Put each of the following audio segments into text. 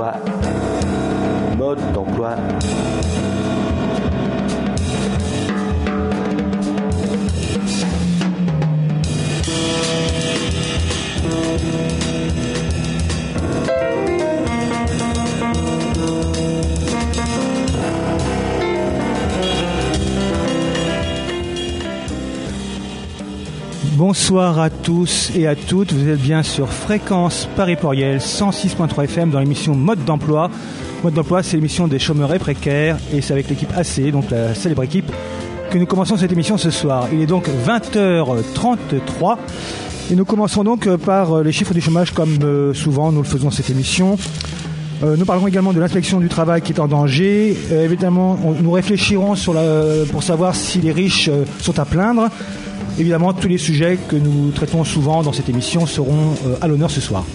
d'emploi. Mode d'emploi. Bonsoir à tous et à toutes, vous êtes bien sur Fréquence Paris Pluriel 106.3 FM dans l'émission Mode d'emploi. Mode d'emploi, c'est l'émission des chômeurs et précaires et c'est avec l'équipe AC, donc la célèbre équipe, que nous commençons cette émission ce soir. Il est donc 20h33 et nous commençons donc par les chiffres du chômage comme souvent nous le faisons cette émission. Nous parlerons également de l'inspection du travail qui est en danger. Évidemment, nous réfléchirons pour savoir si les riches sont à plaindre. Évidemment, tous les sujets que nous traitons souvent dans cette émission seront à l'honneur ce soir.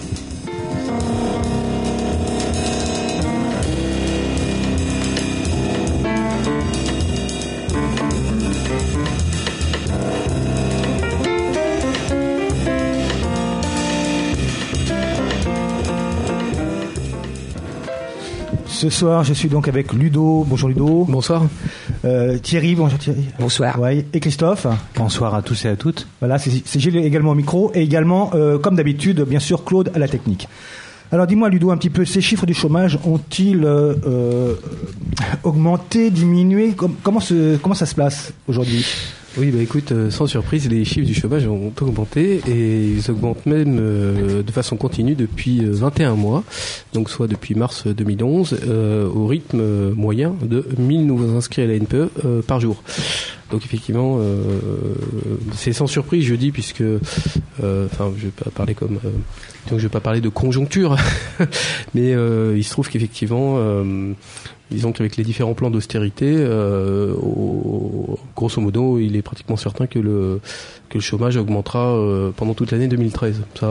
Ce soir, je suis donc avec Ludo. Bonjour Ludo. Bonsoir. Thierry, bonjour Thierry. Bonsoir. Ouais, et Christophe. Bonsoir à tous et à toutes. Voilà, c'est Gilles également au micro et également, comme d'habitude, bien sûr, Claude à la technique. Alors dis-moi Ludo, un petit peu, ces chiffres du chômage ont-ils augmenté, diminué ? Comment ça se passe aujourd'hui ? Oui, écoute, sans surprise, les chiffres du chômage ont augmenté et ils augmentent même de façon continue depuis 21 mois, donc soit depuis mars 2011, au rythme moyen de 1000 nouveaux inscrits à la NPE par jour. Donc effectivement, c'est sans surprise, je dis, puisque, je vais pas parler donc je vais pas parler de conjoncture, mais il se trouve qu'effectivement, disons qu'avec les différents plans d'austérité, grosso modo, il est pratiquement certain que le chômage augmentera pendant toute l'année 2013. Ça,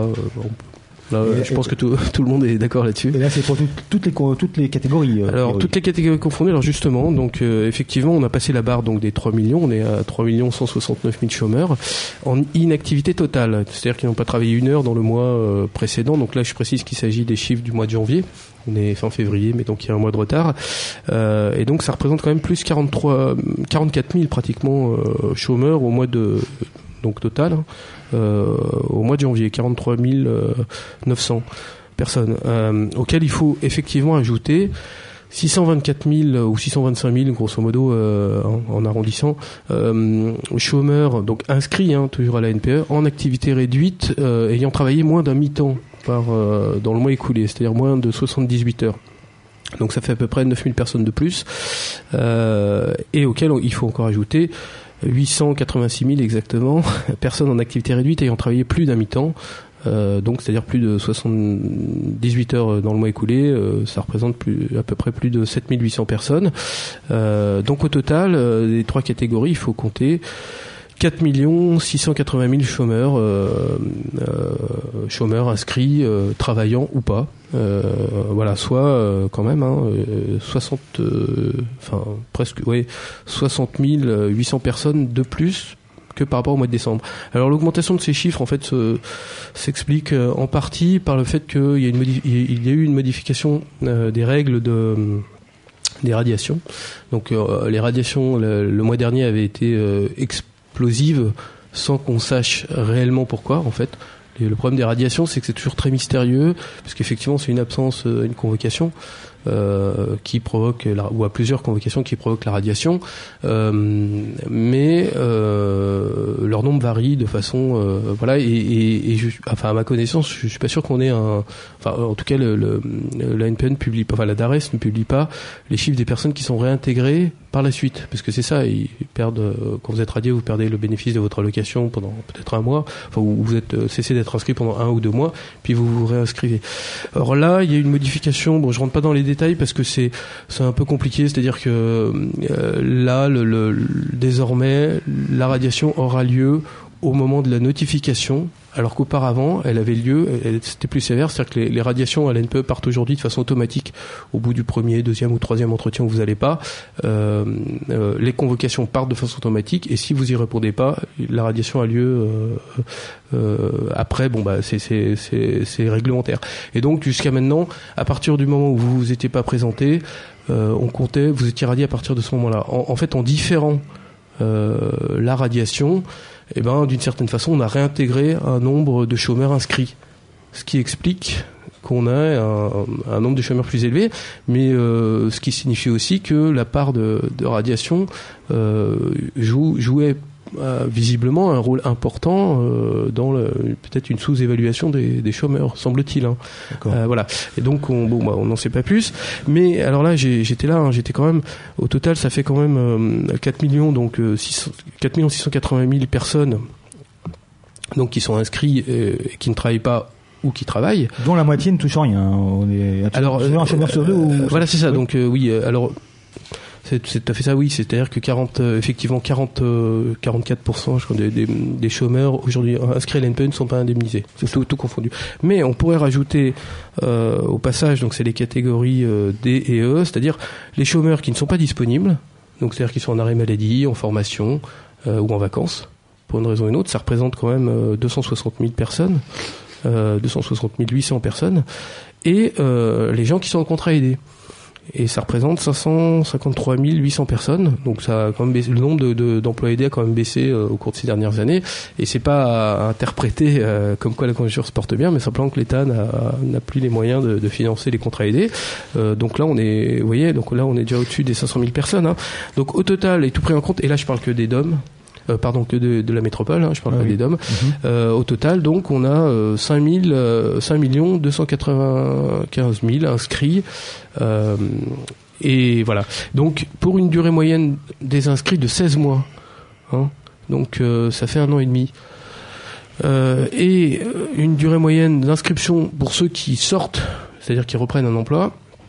je pense que tout le monde est d'accord là-dessus. Et là, c'est pour toutes les catégories. Alors, toutes les catégories confondues. Alors justement, donc effectivement, on a passé la barre donc des 3 millions. On est à 3 169 000 chômeurs en inactivité totale. C'est-à-dire qu'ils n'ont pas travaillé une heure dans le mois précédent. Donc là, je précise qu'il s'agit des chiffres du mois de janvier. On est fin février, mais donc il y a un mois de retard. Et donc ça représente quand même plus 44 000 pratiquement chômeurs au mois donc total, au mois de janvier, 43 900 personnes, auxquelles il faut effectivement ajouter 624 000 ou 625 000 grosso modo en arrondissant chômeurs donc inscrits toujours à la NPE en activité réduite ayant travaillé moins d'un mi-temps dans le mois écoulé, c'est-à-dire moins de 78 heures. Donc ça fait à peu près 9000 personnes de plus et auxquelles il faut encore ajouter 886 000 exactement personnes en activité réduite ayant travaillé plus d'un mi-temps, donc c'est-à-dire plus de 78 heures dans le mois écoulé, ça représente à peu près plus de 7800 personnes. Donc au total, les trois catégories, il faut compter 4 680 000 chômeurs inscrits, travaillant ou pas. Soit quand même 60 800 personnes de plus que par rapport au mois de décembre. Alors l'augmentation de ces chiffres en fait s'explique en partie par le fait qu'il y a eu une modification des règles des radiations. Donc les radiations le mois dernier avaient été explosives sans qu'on sache réellement pourquoi en fait. Et le problème des radiations, c'est que c'est toujours très mystérieux, parce qu'effectivement, c'est une absence, une convocation qui provoque, ou à plusieurs convocations qui provoquent la radiation, mais leur nombre varie de façon, à ma connaissance, je suis pas sûr qu'on ait en tout cas, la NPE ne publie pas, la DARES ne publie pas les chiffres des personnes qui sont réintégrées par la suite, parce que c'est ça, ils perdent, quand vous êtes radié, vous perdez le bénéfice de votre allocation pendant peut-être un mois, ou vous êtes cessé d'être inscrit pendant 1 ou 2 mois, puis vous vous réinscrivez. Alors là, il y a une modification, je rentre pas dans les détails parce que c'est un peu compliqué, c'est-à-dire que là, désormais, la radiation aura lieu au moment de la notification alors qu'auparavant, elle avait lieu, c'était plus sévère, c'est-à-dire que les radiations à l'NPE partent aujourd'hui de façon automatique au bout du premier, deuxième ou troisième entretien où vous n'allez pas. Les convocations partent de façon automatique et si vous y répondez pas, la radiation a lieu après. Bon bah c'est réglementaire. Et donc jusqu'à maintenant, à partir du moment où vous vous étiez pas présenté, on comptait, vous étiez radié à partir de ce moment-là. En fait, en différant la radiation, eh ben, d'une certaine façon, on a réintégré un nombre de chômeurs inscrits, ce qui explique qu'on a un nombre de chômeurs plus élevé, mais ce qui signifie aussi que la part de radiation jouait visiblement un rôle important dans peut-être une sous-évaluation des chômeurs, semble-t-il. Hein. Voilà. Et donc on n'en sait pas plus. Mais alors là, j'étais quand même. Au total, ça fait quand même 4 680 000 personnes, donc qui sont inscrits et qui ne travaillent pas ou qui travaillent. Dont la moitié ne touche rien. On est un chômeur sur deux. Voilà, c'est ça. Oui. Donc oui. Alors. C'est tout à fait ça, oui. C'est-à-dire que 44%, je crois, des chômeurs aujourd'hui inscrits à l'NPE ne sont pas indemnisés. C'est tout confondu. Mais on pourrait rajouter au passage, donc c'est les catégories D et E, c'est-à-dire les chômeurs qui ne sont pas disponibles, donc c'est-à-dire qui sont en arrêt maladie, en formation ou en vacances, pour une raison ou une autre. Ça représente quand même 260 000 personnes, 260 800 personnes, et les gens qui sont en contrat aidé. Et ça représente 553 800 personnes. Donc ça a quand même baissé, le nombre d'emplois aidés a quand même baissé au cours de ces dernières années. Et c'est pas à interpréter comme quoi la conjoncture se porte bien, mais simplement que l'État n'a plus les moyens de financer les contrats aidés. Donc là on est, vous voyez, donc là on est déjà au-dessus des 500 000 personnes. Hein. Donc au total, et tout pris en compte, et là je parle que des DOM. Que de la métropole, hein, je parle pas des DOM. Au total, donc, on a 5 295 000 inscrits. Et voilà. Donc, pour une durée moyenne des inscrits de 16 mois. Hein, donc, ça fait 1 an et demi. Et une durée moyenne d'inscription pour ceux qui sortent, c'est-à-dire qui reprennent un emploi,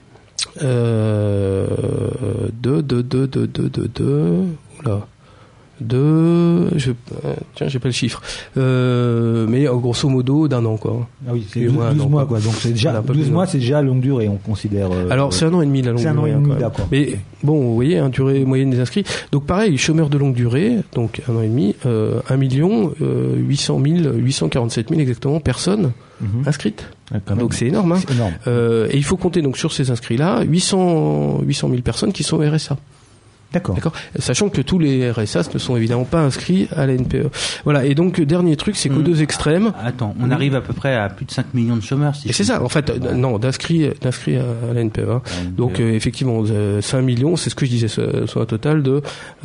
j'ai pas le chiffre, mais grosso modo d'1 an, quoi. Ah oui, c'est 12 mois, quoi. Donc c'est déjà 12 mois, c'est déjà longue durée, on considère. Alors c'est 1 an et demi la longue durée. C'est 1 an et demi, d'accord. Mais bon, vous voyez, durée moyenne des inscrits. Donc pareil, chômeurs de longue durée, donc 1 an et demi, 1 800 847 000 exactement personnes inscrites. Donc c'est énorme, hein. C'est énorme. Et il faut compter donc sur ces inscrits-là 800 000 personnes qui sont au RSA. D'accord. Sachant que tous les RSA ne sont évidemment pas inscrits à la NPE. Voilà. Et donc, dernier truc, c'est qu'aux deux extrêmes. Attends, on arrive à peu près à plus de 5 millions de chômeurs. Et c'est ça, en fait, non, d'inscrits à la NPE. Hein. Donc, effectivement, 5 millions, c'est ce que je disais, soit un total de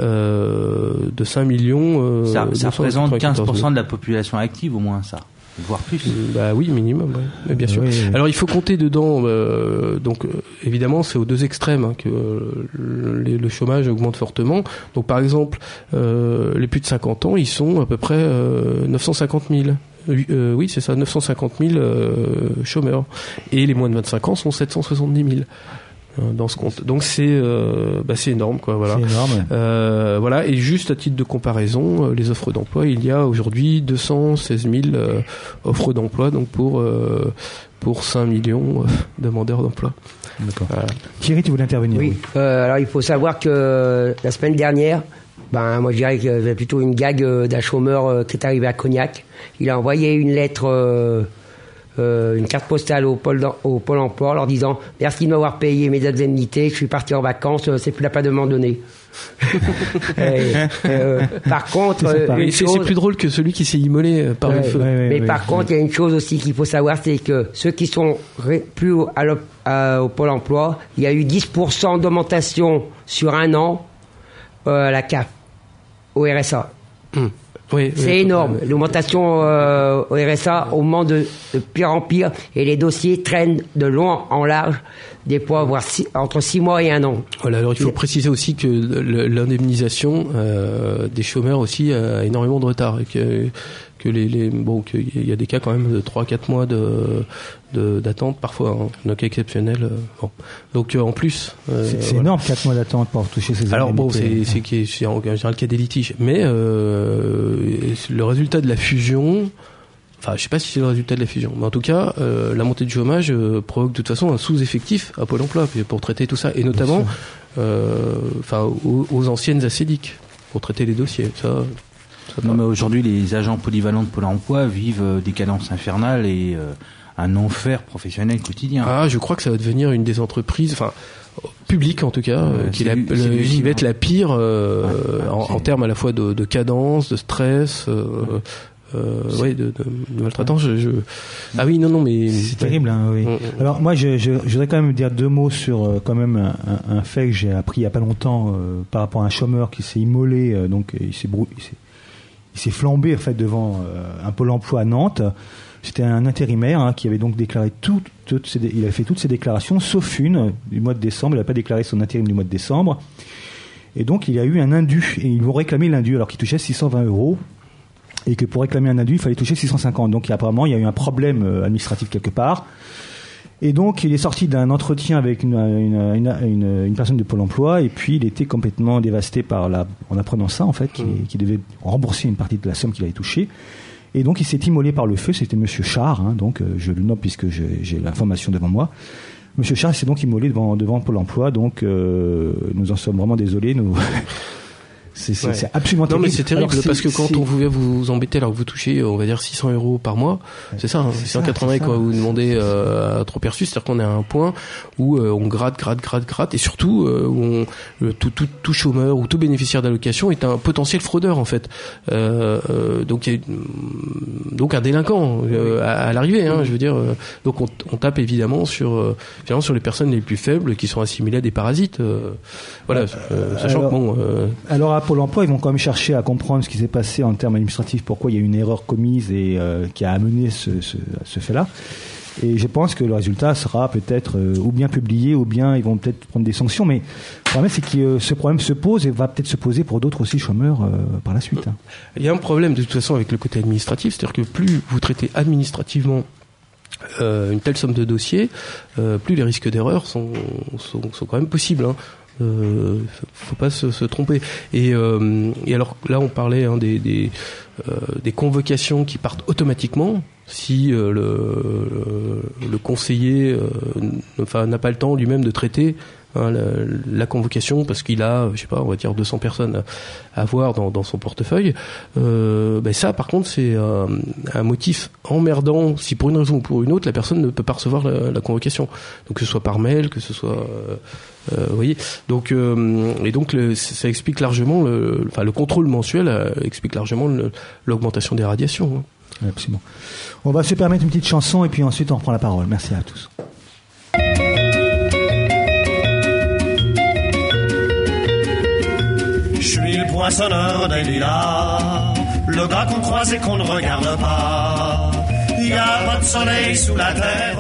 5 millions. Ça représente 15% de la population active, au moins, ça. Voire plus. Bah oui, minimum, ouais. Bien sûr. Oui. Alors il faut compter dedans, donc évidemment c'est aux deux extrêmes hein, que le chômage augmente fortement. Donc par exemple, les plus de 50 ans, ils sont à peu près 950 000. Oui, c'est ça, 950 000 chômeurs. Et les moins de 25 ans sont 770 000. Dans ce compte. Donc c'est énorme, quoi. Voilà. C'est énorme. Voilà. Et juste à titre de comparaison, les offres d'emploi, il y a aujourd'hui 216 000 offres d'emploi, donc pour 5 millions demandeurs d'emploi. D'accord. Thierry, tu voulais intervenir? Oui. Alors il faut savoir que la semaine dernière, moi je dirais qu'il y avait plutôt une gag d'un chômeur qui est arrivé à Cognac. Il a envoyé une lettre. Une carte postale au Pôle emploi en leur disant merci de m'avoir payé mes indemnités, je suis parti en vacances, c'est plus la peine de m'en donner. Par contre, c'est plus drôle que celui qui s'est immolé par le feu. Par contre, il y a une chose aussi qu'il faut savoir, c'est que ceux qui sont plus au Pôle emploi, il y a eu 10% d'augmentation sur 1 an à la CAF, au RSA. C'est énorme. L'augmentation au RSA augmente de pire en pire et les dossiers traînent de long en large, des fois voire entre 6 mois et 1 an. Voilà. Alors il faut préciser aussi que l'indemnisation des chômeurs aussi a énormément de retard et qu'il y a des cas quand même de 3-4 mois d'attente parfois, hein, dans cas exceptionnel. Donc en plus, c'est énorme 4 mois d'attente pour toucher ces indemnités. Alors bon, c'est en général le cas des litiges, mais le résultat de la fusion enfin, je sais pas si c'est le résultat de la fusion, mais en tout cas, la montée du chômage provoque de toute façon un sous-effectif à Pôle emploi pour traiter tout ça, et notamment aux anciennes ACEDIC, pour traiter les dossiers. Non, mais aujourd'hui, les agents polyvalents de Pôle emploi vivent des cadences infernales et un enfer professionnel quotidien. Ah, je crois que ça va devenir une des entreprises, publique en tout cas, qui va être la pire en termes à la fois de cadence, de stress, de maltraitance. Ah oui, non, mais c'est terrible. Hein, oui. Alors moi, je voudrais quand même dire 2 mots sur quand même un fait que j'ai appris il y a pas longtemps par rapport à un chômeur qui s'est immolé, donc il s'est flambé en fait devant un Pôle emploi à Nantes. C'était un intérimaire qui avait donc déclaré il avait fait toutes ses déclarations sauf une du mois de décembre. Il n'a pas déclaré son intérim du mois de décembre, et donc il y a eu un indu, et ils vont réclamer l'indu alors qu'il touchait 620 €, et que pour réclamer un indu il fallait toucher 650. Donc apparemment il y a eu un problème administratif quelque part, et donc il est sorti d'un entretien avec une personne de Pôle emploi, et puis il était complètement dévasté en apprenant ça en fait, qu'il devait rembourser une partie de la somme qu'il avait touchée. Et donc il s'est immolé par le feu. C'était Monsieur Char, donc je le nomme puisque j'ai l'information devant moi. Monsieur Char s'est donc immolé devant Pôle emploi, donc nous en sommes vraiment désolés. C'est absolument terrible. Non, mais c'est terrible parce que quand on pouvait vous embêter alors que vous touchez, on va dire 600 € par mois, c'est ça, 680 quand vous demandez à trop perçu, c'est-à-dire qu'on est à un point où on gratte, et surtout où tout chômeur ou tout bénéficiaire d'allocation est un potentiel fraudeur en fait. Donc un délinquant à l'arrivée, je veux dire. Donc on tape évidemment sur les personnes les plus faibles qui sont assimilées à des parasites. Sachant que alors à Pôle emploi, ils vont quand même chercher à comprendre ce qui s'est passé en termes administratifs, pourquoi il y a eu une erreur commise et qui a amené ce fait-là. Et je pense que le résultat sera peut-être ou bien publié, ou bien ils vont peut-être prendre des sanctions. Mais le problème, c'est que ce problème se pose et va peut-être se poser pour d'autres aussi chômeurs par la suite. Il y a un problème de toute façon avec le côté administratif, c'est-à-dire que plus vous traitez administrativement une telle somme de dossiers, plus les risques d'erreur sont quand même possibles. Faut pas se tromper. Et alors là, on parlait des convocations qui partent automatiquement si le conseiller n'a pas le temps lui-même de traiter la convocation parce qu'il a, je sais pas, on va dire 200 personnes à voir dans son portefeuille. Ça, par contre, c'est un motif emmerdant si pour une raison ou pour une autre, la personne ne peut pas recevoir la convocation. Donc que ce soit par mail, que ce soit vous voyez, donc ça explique largement le contrôle mensuel explique largement l'augmentation des radiations. Absolument. On va se permettre une petite chanson et puis ensuite on reprend la parole. Merci à tous. Je suis le poinçonneur des lilas, le gars qu'on croise et qu'on ne regarde pas. Il y a pas de soleil sous la terre.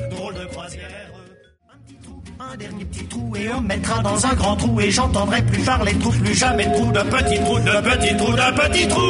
Un dernier petit trou et on me mettra dans un grand trou et j'entendrai plus parler de trou, plus jamais de trou, de petits trous, de petits trous, de petits trous.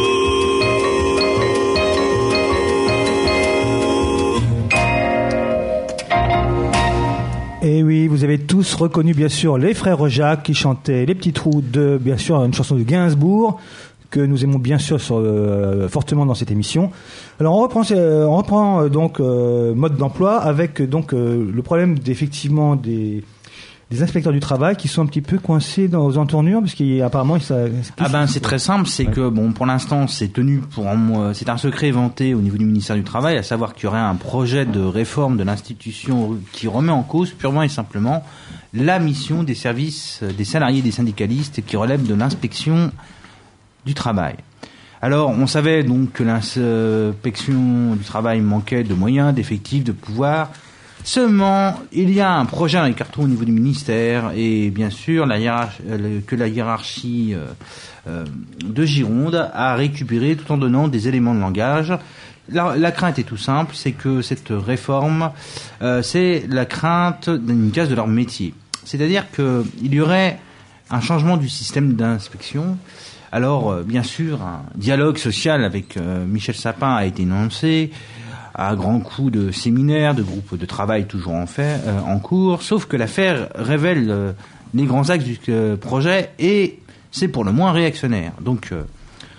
Et oui, vous avez tous reconnu bien sûr les frères Jacques qui chantaient Les Petits Trous de, bien sûr, une chanson de Gainsbourg que nous aimons bien sûr fortement dans cette émission. Alors on reprend donc mode d'emploi avec donc le problème effectivement des inspecteurs du travail qui sont un petit peu coincés aux entournures parce qu'apparemment c'est très simple, c'est que pour l'instant c'est c'est un secret vanté au niveau du ministère du Travail, à savoir qu'il y aurait un projet de réforme de l'institution qui remet en cause purement et simplement la mission des services des salariés, des syndicalistes qui relève de l'inspection du travail. Alors, on savait donc que l'inspection du travail manquait de moyens, d'effectifs, de pouvoir. Seulement, il y a un projet dans les cartons au niveau du ministère et bien sûr que la hiérarchie de Gironde a récupéré tout en donnant des éléments de langage. La crainte est tout simple, c'est que cette réforme, c'est la crainte d'une casse de leur métier. C'est-à-dire qu'il y aurait un changement du système d'inspection. Alors, bien sûr, un dialogue social avec Michel Sapin a été énoncé, à grands coups de séminaires, de groupes de travail toujours en cours, sauf que l'affaire révèle les grands axes du projet et c'est pour le moins réactionnaire. Donc,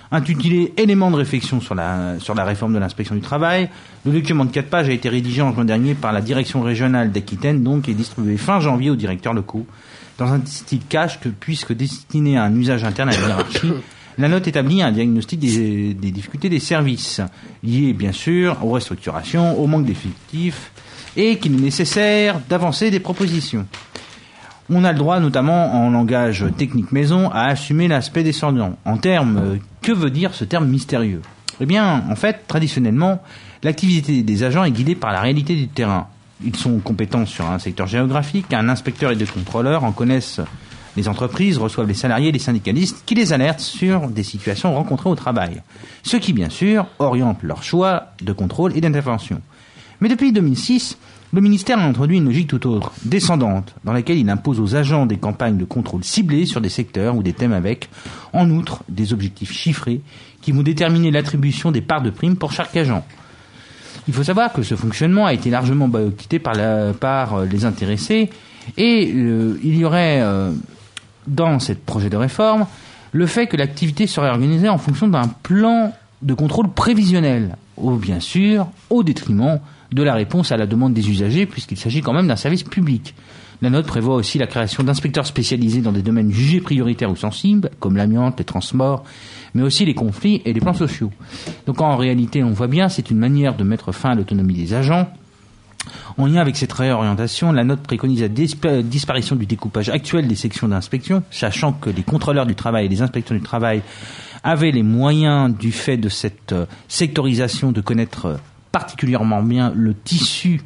Intitulé Éléments de réflexion sur la réforme de l'inspection du travail, le document de 4 pages a été rédigé en juin dernier par la direction régionale d'Aquitaine, donc, et distribué fin janvier aux directeurs locaux, dans un style cash puisque destiné à un usage interne à la hiérarchie. La note établit un diagnostic des difficultés des services, liées bien sûr aux restructurations, au manque d'effectifs, et qu'il est nécessaire d'avancer des propositions. On a le droit, notamment en langage technique maison, à assumer l'aspect descendant. En termes, que veut dire ce terme mystérieux ? Eh bien, en fait, traditionnellement, l'activité des agents est guidée par la réalité du terrain. Ils sont compétents sur un secteur géographique, un inspecteur et deux contrôleurs en connaissent les entreprises, reçoivent les salariés et les syndicalistes qui les alertent sur des situations rencontrées au travail. Ce qui, bien sûr, oriente leur choix de contrôle et d'intervention. Mais depuis 2006, le ministère a introduit une logique tout autre, descendante, dans laquelle il impose aux agents des campagnes de contrôle ciblées sur des secteurs ou des thèmes avec, en outre, des objectifs chiffrés qui vont déterminer l'attribution des parts de primes pour chaque agent. Il faut savoir que ce fonctionnement a été largement boycotté par les intéressés et il y aurait, dans ce projet de réforme, le fait que l'activité serait organisée en fonction d'un plan de contrôle prévisionnel, bien sûr, au détriment de la réponse à la demande des usagers, puisqu'il s'agit quand même d'un service public. La note prévoit aussi la création d'inspecteurs spécialisés dans des domaines jugés prioritaires ou sensibles, comme l'amiante, les transports, mais aussi les conflits et les plans sociaux. Donc en réalité, on voit bien, c'est une manière de mettre fin à l'autonomie des agents. En lien avec cette réorientation, la note préconise la disparition du découpage actuel des sections d'inspection, sachant que les contrôleurs du travail et les inspecteurs du travail avaient les moyens, du fait de cette sectorisation, de connaître particulièrement bien le tissu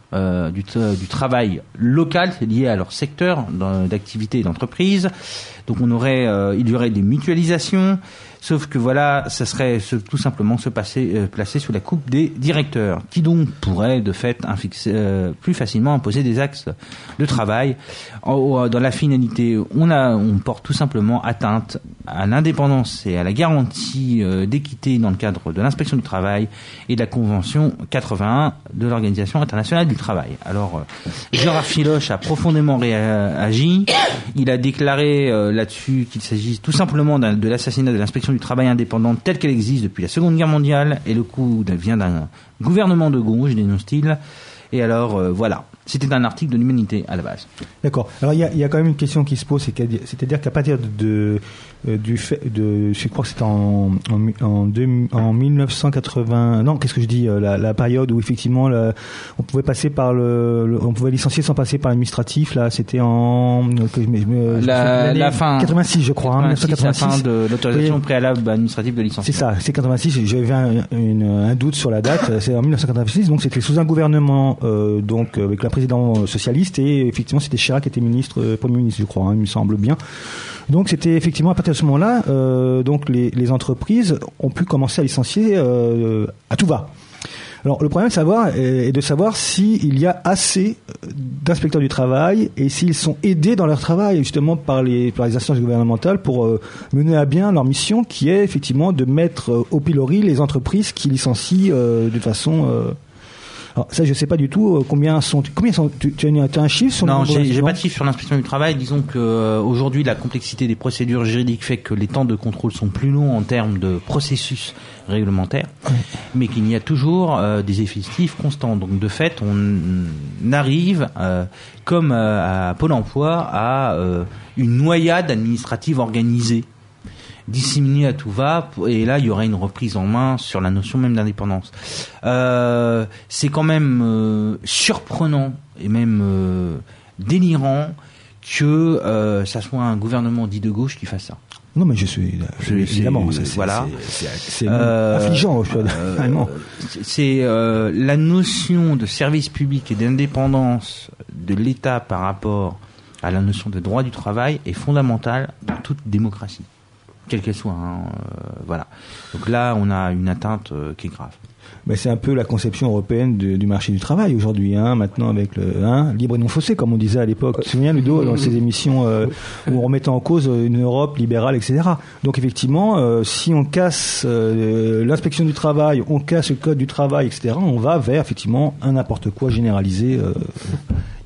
du travail local lié à leur secteur d'activité et d'entreprise. Donc il y aurait des mutualisations, sauf que voilà, ça serait tout simplement placer sous la coupe des directeurs, qui donc pourraient de fait plus facilement imposer des axes de travail. Dans la finalité, on porte tout simplement atteinte à l'indépendance et à la garantie d'équité dans le cadre de l'inspection du travail et de la Convention 81 de l'Organisation internationale du travail. Alors, Gérard Filoche a profondément réagi. Il a déclaré là-dessus qu'il s'agit tout simplement de l'assassinat de l'inspection du travail indépendante telle qu'elle existe depuis la Seconde Guerre mondiale, et le coup vient d'un gouvernement de gauche, dénonce-t-il. Et alors, voilà. C'était un article de l'Humanité à la base. D'accord. Alors, il y a quand même une question qui se pose, c'est-à-dire qu'à partir je crois que c'était en 1980, non, qu'est-ce que je dis, la période où effectivement on pouvait passer on pouvait licencier sans passer par l'administratif, là, c'était la fin 86, je crois, 1986, la fin de l'autorisation préalable administrative de licenciement. C'est ça, c'est 86, j'avais un doute sur la date, c'est en 1986, donc c'était sous un gouvernement donc avec la président socialiste, et effectivement c'était Chirac qui était premier ministre, je crois, il me semble bien. Donc c'était effectivement à partir de ce moment-là, donc les entreprises ont pu commencer à licencier à tout va. Alors le problème est de savoir s'il y a assez d'inspecteurs du travail et s'ils sont aidés dans leur travail justement par les instances gouvernementales pour mener à bien leur mission, qui est effectivement de mettre au pilori les entreprises qui licencient de façon alors ça, je sais pas du tout combien sont. Tu as un chiffre sur? Non, j'ai pas de chiffre sur l'inspection du travail. Disons que aujourd'hui, la complexité des procédures juridiques fait que les temps de contrôle sont plus longs en termes de processus réglementaires, mais qu'il y a toujours des effectifs constants. Donc de fait, on arrive, comme à Pôle Emploi, à une noyade administrative organisée, disséminé à tout va, et là il y aurait une reprise en main sur la notion même d'indépendance. C'est quand même surprenant et même délirant que ça soit un gouvernement dit de gauche qui fasse ça. Non, mais je suis évidemment, voilà, c'est affligeant. C'est la notion de service public et d'indépendance de l'État par rapport à la notion de droit du travail est fondamentale dans toute démocratie, quelle qu'elle soit. Voilà. Donc là, on a une atteinte qui est grave. Ben, c'est un peu la conception européenne du marché du travail aujourd'hui, maintenant avec le libre et non faussé, comme on disait à l'époque. Tu te souviens, Ludo, dans ces émissions où on remettait en cause une Europe libérale, etc. Donc effectivement, si on casse l'inspection du travail, on casse le code du travail, etc., on va vers effectivement un n'importe quoi généralisé.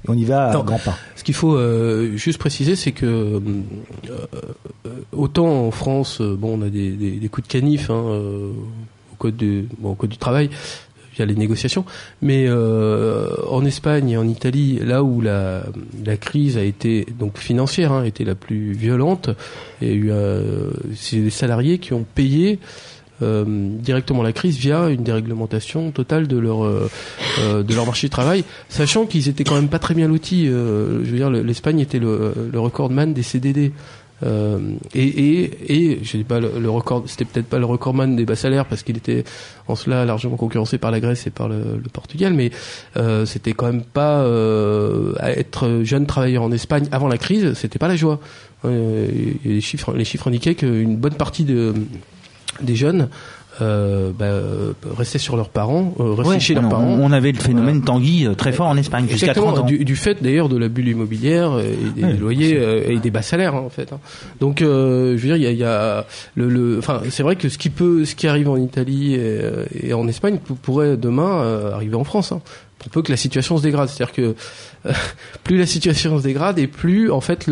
on y va à grands pas. Ce qu'il faut juste préciser, c'est que autant en France, on a des coups de canif au code du travail via les négociations, mais en Espagne et en Italie, là où la crise a été donc financière, a été la plus violente, il y a eu c'est les salariés qui ont payé directement la crise via une déréglementation totale de leur marché du travail, sachant qu'ils étaient quand même pas très bien lotis. Je veux dire, l'Espagne était le recordman des CDD. Et je dis pas le record, c'était peut-être pas le recordman des bas salaires parce qu'il était en cela largement concurrencé par la Grèce et par le Portugal, mais c'était quand même pas à être jeune travailleur en Espagne avant la crise, c'était pas la joie. Les chiffres indiquaient qu'une bonne partie des jeunes restaient sur leurs parents, restaient chez leurs parents. On avait le phénomène Tanguy très fort en Espagne jusqu'à 30 ans. Du fait d'ailleurs de la bulle immobilière et des loyers et des bas salaires en fait. Donc je veux dire, il y a enfin c'est vrai que ce qui arrive en Italie et en Espagne pourrait demain arriver en France. Pour peu que la situation se dégrade, c'est-à-dire que plus la situation se dégrade et plus en fait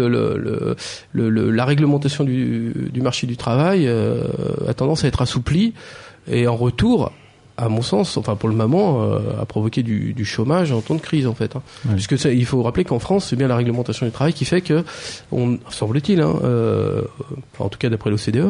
la réglementation du marché du travail a tendance à être assouplie et en retour, à mon sens, enfin pour le moment, à provoquer du chômage en temps de crise en fait. Puisque il faut rappeler qu'en France, c'est bien la réglementation du travail qui fait que, semble-t-il, en tout cas d'après l'OCDE,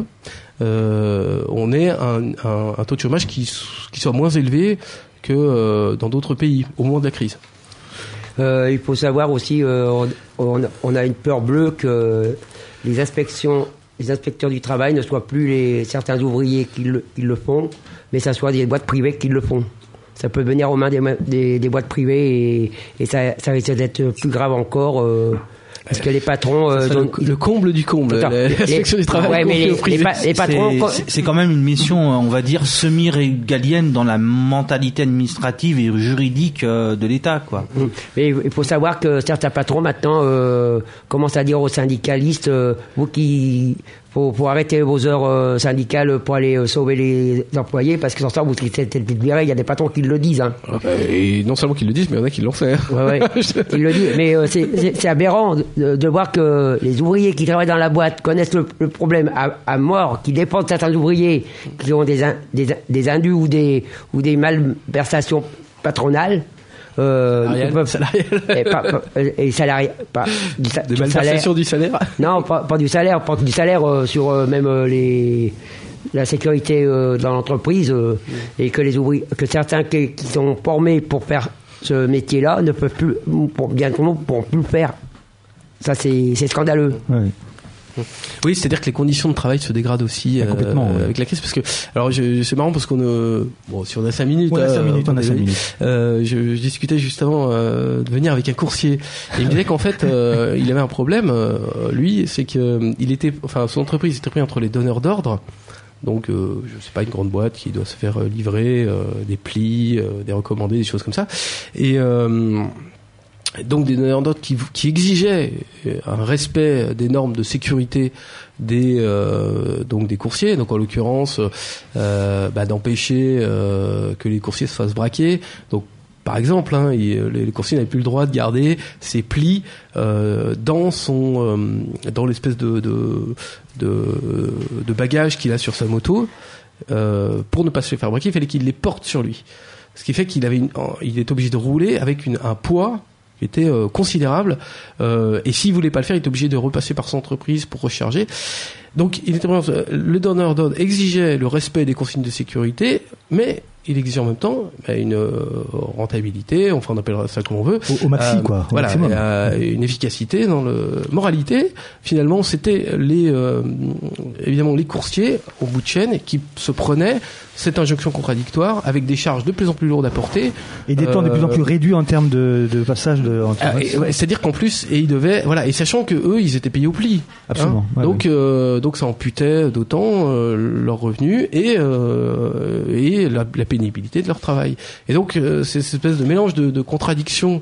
on ait un taux de chômage qui soit moins élevé que dans d'autres pays au moment de la crise. Il faut savoir aussi, on a une peur bleue que les inspecteurs du travail ne soient plus certains ouvriers qui le font, mais ça soit des boîtes privées qui le font. Ça peut venir aux mains des boîtes privées et ça risque d'être plus grave encore. Parce que les patrons le comble du comble, l'inspection du travail. Ouais, mais les patrons, c'est quand même une mission, on va dire, semi-régalienne dans la mentalité administrative et juridique de l'État, quoi. Mais il faut savoir que certains patrons maintenant commencent à dire aux syndicalistes, vous qui faut arrêter vos heures syndicales pour aller sauver les employés parce que sans ça vous serez viré. Il y a des patrons qui le disent. Et non seulement qu'ils le disent, mais il y en a qui l'ont fait. Ouais. Ils le disent. Mais c'est aberrant de voir que les ouvriers qui travaillent dans la boîte connaissent le problème à mort, qui dépendent de certains ouvriers qui ont des indus ou des malversations patronales. Et salariales. Des malversations du salaire. Non, pas du salaire, sur même la sécurité dans l'entreprise et que les ouvriers, que certains qui sont formés pour faire ce métier-là ne peuvent plus, bientôt ne pourront plus le faire. Ça, c'est scandaleux. Ouais. Oui, c'est-à-dire que les conditions de travail se dégradent aussi avec la crise, parce que alors c'est marrant parce qu'on si on a 5 minutes, on a 5 minutes. Je discutais juste avant de venir avec un coursier et il me disait qu'en fait il avait un problème, lui, c'est que son entreprise était prise entre les donneurs d'ordre. Donc, je sais pas, une grande boîte qui doit se faire livrer des plis, des recommandés, des choses comme ça, et donc des donneurs d'ordre qui exigeaient un respect des normes de sécurité des coursiers, donc en l'occurrence d'empêcher que les coursiers se fassent braquer. Donc par exemple, les coursiers n'avaient plus le droit de garder ses plis dans l'espèce de bagage qu'il a sur sa moto pour ne pas se faire braquer. Il fallait qu'il les porte sur lui, ce qui fait qu'il est obligé de rouler avec un poids qui était considérable, et s'il voulait pas le faire, il était obligé de repasser par son entreprise pour recharger. Donc le donneur d'ordre exigeait le respect des consignes de sécurité, mais il exigeait en même temps une rentabilité, enfin on appellera ça comme on veut, au maxi quoi, voilà, une efficacité dans moralité. Finalement, c'était évidemment les coursiers au bout de chaîne qui se prenaient cette injonction contradictoire avec des charges de plus en plus lourdes à porter et des temps de plus en plus réduits en termes de passage c'est-à-dire qu'en plus et et sachant que eux ils étaient payés au pli. Absolument. Donc ça amputait d'autant leurs revenus et la pénibilité de leur travail. Et donc c'est cette espèce de mélange de contradictions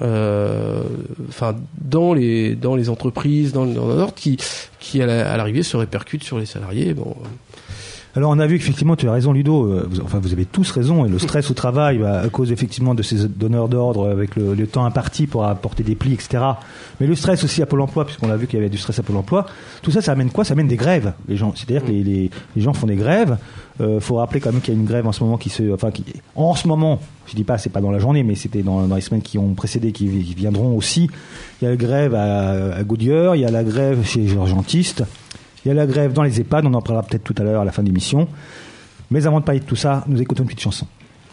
dans les entreprises, dans l'ordre qui à l'arrivée se répercute sur les salariés. Alors on a vu qu'effectivement, tu as raison Ludo, vous avez tous raison, et le stress au travail à cause effectivement de ces donneurs d'ordre avec le temps imparti pour apporter des plis, etc. Mais le stress aussi à Pôle emploi, puisqu'on a vu qu'il y avait du stress à Pôle emploi, tout ça, ça amène quoi? Ça amène des grèves, les gens. C'est-à-dire que les gens font des grèves. Faut rappeler quand même qu'il y a une grève en ce moment en ce moment, je dis pas, c'est pas dans la journée, mais c'était dans les semaines qui ont précédé, qui viendront aussi. Il y a la grève à Goodyear, il y a la grève chez les urgentistes. Il y a la grève dans les EHPAD, on en parlera peut-être tout à l'heure à la fin de l'émission. Mais avant de parler de tout ça, nous écoutons une petite chanson.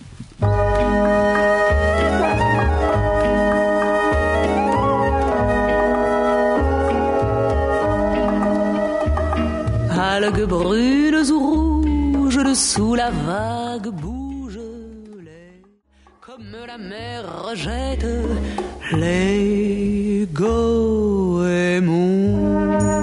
Algues brunes ou rouges, dessous la vague bouge, comme la mer rejette les goémons.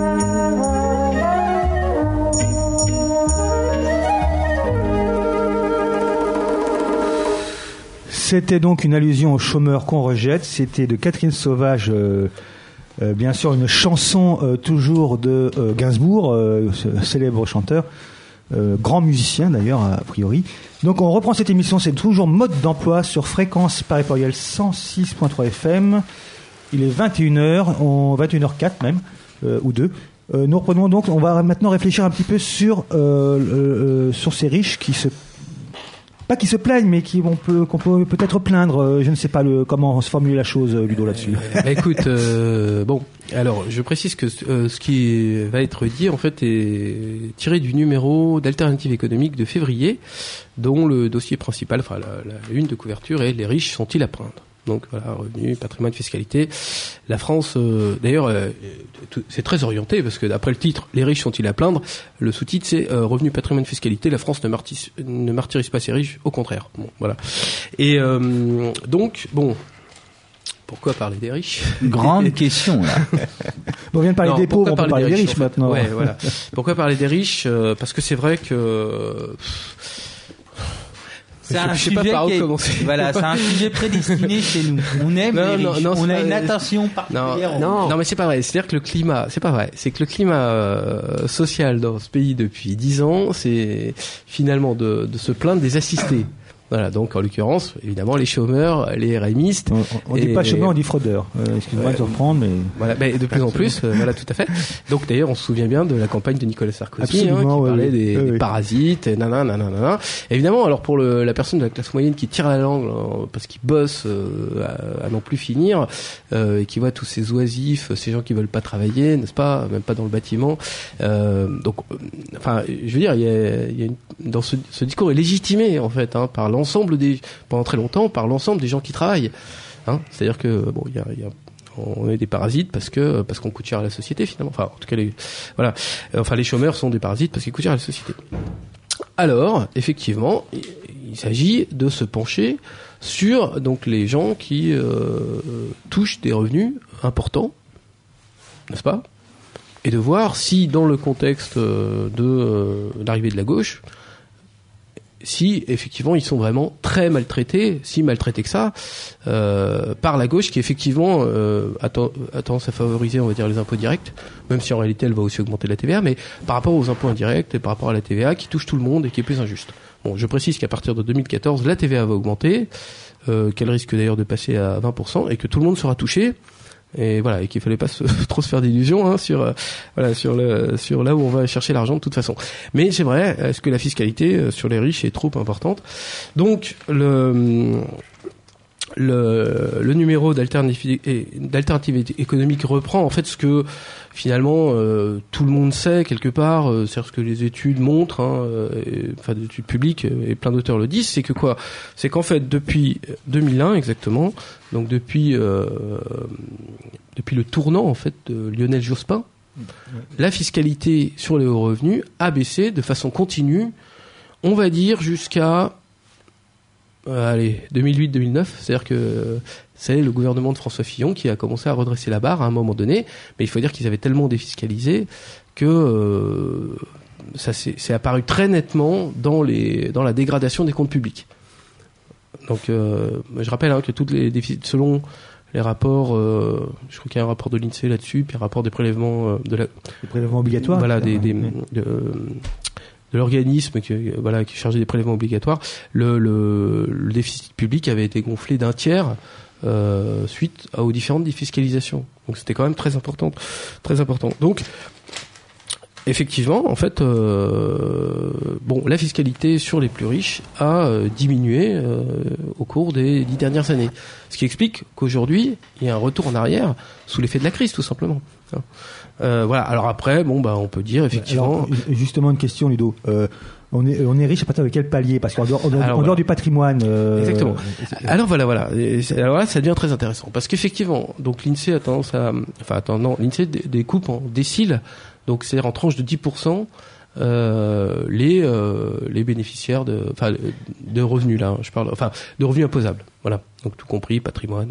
C'était donc une allusion aux chômeurs qu'on rejette. C'était de Catherine Sauvage, bien sûr une chanson toujours de Gainsbourg, célèbre chanteur, grand musicien d'ailleurs a priori. Donc on reprend cette émission, c'est toujours Mode d'emploi sur Fréquence Paris Pluriel 106.3 FM. Il est 21h, 21h04 même, ou 2. Nous reprenons donc, on va maintenant réfléchir un petit peu sur ces riches qui se plaignent, mais qu'on peut peut-être plaindre. Je ne sais pas comment se formuler la chose, Ludo, là-dessus. Écoute, bon, alors je précise que ce qui va être dit en fait est tiré du numéro d'Alternative économique de février, dont le dossier principal, enfin la une de couverture est les riches sont-ils à plaindre. Donc voilà, revenus, patrimoine, fiscalité. La France, d'ailleurs, c'est très orienté parce que d'après le titre, les riches sont-ils à plaindre, le sous-titre c'est revenus, patrimoine, fiscalité. La France ne martyrise pas ses riches, au contraire. Bon, voilà. Et donc, bon, pourquoi parler des riches? Grande question là. On vient de parler des pauvres, on peut parler des riches maintenant. Ouais, voilà. Pourquoi parler des riches? Parce que c'est vrai que c'est un sujet voilà, c'est un sujet prédestiné chez nous. On aime les riches. On a une attention particulière. Non, mais c'est pas vrai. C'est-à-dire que le climat, c'est pas vrai. C'est que le climat social dans ce pays depuis 10 ans, c'est finalement de se plaindre des assistés. Voilà, donc en l'occurrence, évidemment, les chômeurs, les RMistes. On dit pas chômeurs, on dit fraudeurs. Excuse-moi de te reprendre, mais voilà, mais de plus en plus, voilà, tout à fait. Donc d'ailleurs, on se souvient bien de la campagne de Nicolas Sarkozy, qui parlait des parasites, nanana. Évidemment, alors pour la personne de la classe moyenne qui tire la langue parce qu'il bosse à n'en plus finir, et qui voit tous ces oisifs, ces gens qui veulent pas travailler, n'est-ce pas, même pas dans le bâtiment. Donc, enfin, je veux dire, il y a dans ce discours est légitimé en fait, par l'ensemble pendant très longtemps, par l'ensemble des gens qui travaillent. C'est-à-dire que bon, on est des parasites parce qu'on coûte cher à la société finalement. Enfin, en tout cas, les chômeurs sont des parasites parce qu'ils coûtent cher à la société. Alors, effectivement, il s'agit de se pencher sur donc les gens qui touchent des revenus importants, n'est-ce pas? Et de voir si, dans le contexte de l'arrivée de la gauche, si effectivement ils sont vraiment très maltraités, si maltraités que ça, par la gauche qui effectivement a tendance à favoriser, on va dire, les impôts directs, même si en réalité elle va aussi augmenter la TVA, mais par rapport aux impôts indirects et par rapport à la TVA qui touche tout le monde et qui est plus injuste. Bon, je précise qu'à partir de 2014, la TVA va augmenter, qu'elle risque d'ailleurs de passer à 20% et que tout le monde sera touché. Et voilà, et qu'il fallait pas trop se faire d'illusions sur là où on va chercher l'argent de toute façon. Mais c'est vrai, est-ce que la fiscalité sur les riches est trop importante? Donc le numéro d'alternative économique reprend en fait ce que finalement tout le monde sait quelque part, c'est ce que les études montrent, des études publiques et plein d'auteurs le disent, c'est que quoi? C'est qu'en fait depuis 2001 exactement, donc depuis le tournant en fait de Lionel Jospin, la fiscalité sur les hauts revenus a baissé de façon continue, on va dire jusqu'à 2008-2009, c'est-à-dire que c'est le gouvernement de François Fillon qui a commencé à redresser la barre à un moment donné, mais il faut dire qu'ils avaient tellement défiscalisé que ça c'est apparu très nettement dans la dégradation des comptes publics. Donc je rappelle que toutes les déficits, selon les rapports, je crois qu'il y a un rapport de l'INSEE là-dessus, puis un rapport des prélèvements des prélèvements obligatoires, voilà, de l'organisme qui est chargé des prélèvements obligatoires, le déficit public avait été gonflé d'un tiers suite aux différentes défiscalisations. Donc c'était quand même très important. Donc effectivement, en fait, la fiscalité sur les plus riches a diminué au cours des 10 dernières années. Ce qui explique qu'aujourd'hui, il y a un retour en arrière sous l'effet de la crise, tout simplement. Voilà. Alors après, on peut dire effectivement. Alors, justement, une question, Ludo. On est riche à partir de quel palier? Parce qu'en dehors du patrimoine. Exactement. Alors voilà. Alors là, ça devient très intéressant parce qu'effectivement, donc l'INSEE a tendance à, l'INSEE découpe en déciles. Donc c'est-à-dire en tranche de 10% les bénéficiaires de revenus là, je parle, de revenus imposables. Voilà. Donc tout compris, patrimoine,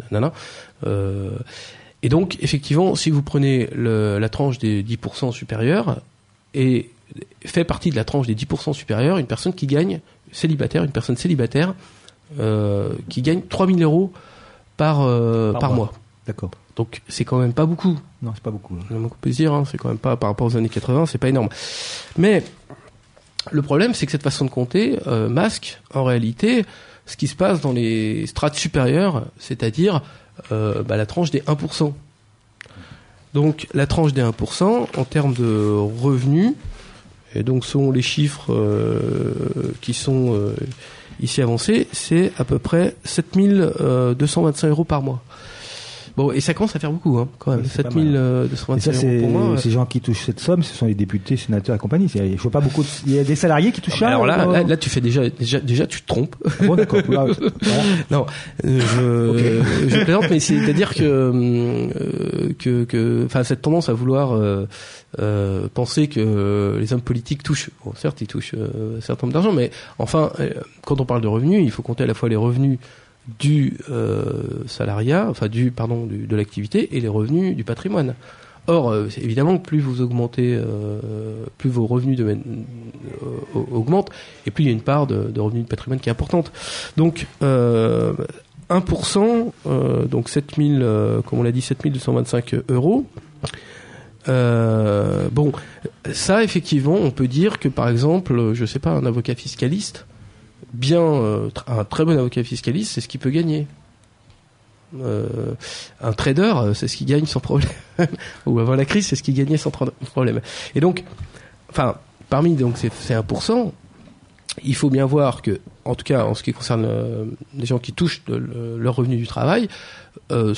et donc effectivement, si vous prenez la tranche des 10% supérieurs et fait partie de la tranche des 10% supérieurs, une personne célibataire qui gagne 3 000 euros par mois. D'accord. Donc c'est quand même pas beaucoup. Non, c'est pas beaucoup. On peut se dire, c'est quand même pas, par rapport aux années 80, c'est pas énorme. Mais le problème, c'est que cette façon de compter masque en réalité ce qui se passe dans les strates supérieures, c'est-à-dire la tranche des 1%. Donc la tranche des 1% en termes de revenus, et donc selon les chiffres qui sont ici avancés, c'est à peu près 7 225 euros par mois. Bon, et ça commence à faire beaucoup, quand même. 7 225 euros pour moi. Ces gens qui touchent cette somme, ce sont les députés, sénateurs et compagnie. Je vois pas beaucoup il y a des salariés qui touchent ça. Alors là, tu fais déjà, tu te trompes. Bon, d'accord. Là, non, je plaisante, mais c'est-à-dire que cette tendance à vouloir, penser que les hommes politiques touchent, bon, certes, ils touchent un certain nombre d'argent, mais enfin, quand on parle de revenus, il faut compter à la fois les revenus du salariat, de l'activité et les revenus du patrimoine. Or, évidemment, plus vous augmentez, plus vos revenus augmentent, et plus il y a une part de revenus du patrimoine qui est importante. Donc, 1%, donc 7 225 euros. Ça, effectivement, on peut dire que, par exemple, un avocat fiscaliste, un très bon avocat fiscaliste, c'est ce qu'il peut gagner. Un trader, c'est ce qu'il gagne sans problème. Ou avant la crise, c'est ce qu'il gagnait sans problème. Et donc, parmi ces 1%, il faut bien voir que, en tout cas, en ce qui concerne les gens qui touchent leur revenu du travail, la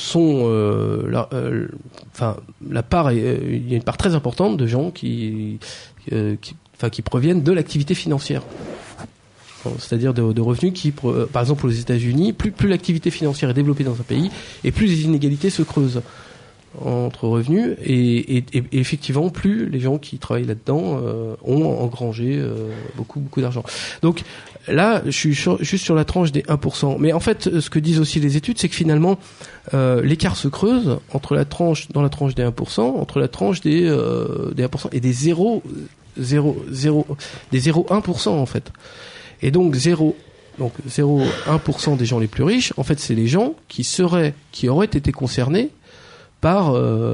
part, il y a une part très importante de gens qui proviennent de l'activité financière. C'est-à-dire de revenus qui, par exemple aux États-Unis, plus l'activité financière est développée dans un pays, et plus les inégalités se creusent entre revenus, et effectivement, plus les gens qui travaillent là-dedans ont engrangé beaucoup d'argent. Donc là, je suis juste sur la tranche des 1%. Mais en fait, ce que disent aussi les études, c'est que finalement, l'écart se creuse dans la tranche des 1%, entre la tranche des 1% et des 0,1% en fait. Et donc 0,1% des gens les plus riches, en fait, c'est les gens qui auraient été concernés par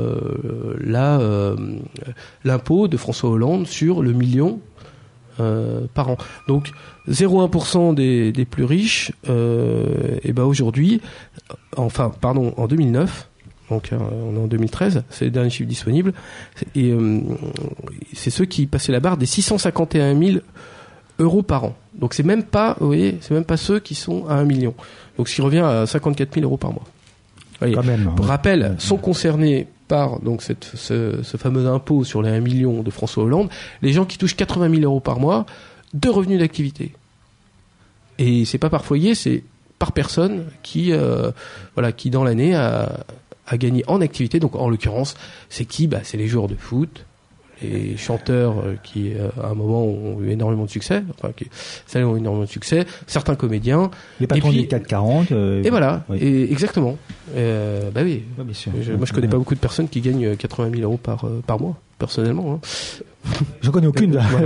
l'impôt de François Hollande sur le million par an. Donc 0,1% des plus riches, aujourd'hui, en 2009. Donc on est en 2013, c'est les derniers chiffres disponibles, et c'est ceux qui passaient la barre des 651 000 euros par an. Donc c'est même pas ceux qui sont à 1 million. Donc ce qui revient à 54 000 euros par mois. Voyez. Quand même, pour rappel, sont concernés par donc ce fameux impôt sur les 1 million de François Hollande les gens qui touchent 80 000 euros par mois de revenus d'activité. Et c'est pas par foyer, c'est par personne qui dans l'année a gagné en activité. Donc en l'occurrence, c'est qui ? C'est les joueurs de foot, les chanteurs qui à un moment ont eu énormément de succès, certains comédiens, les patrons du CAC 40 et voilà, oui. Et exactement. Oui, bien sûr. Moi je connais pas beaucoup de personnes qui gagnent 80 000 euros par mois personnellement. J'en connais aucune. Voilà.